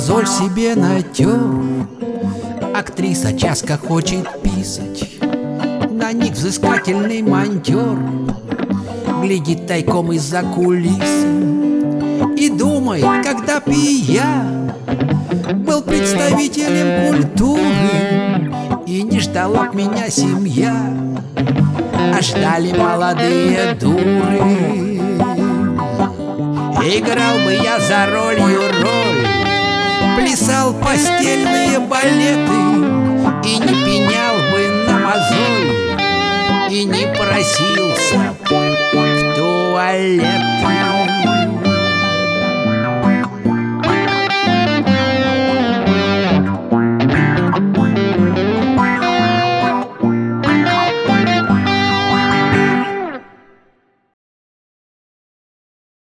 мозоль себе натер. Актриса часто хочет писать, на них взыскательный монтер глядит тайком из-за кулисы и думает, когда б и я был представителем культуры, и не ждала б меня семья, а ждали молодые дуры. Играл бы я за ролью роль, плясал постельные балеты и не пенял бы на мозоль, и не просился в туалет.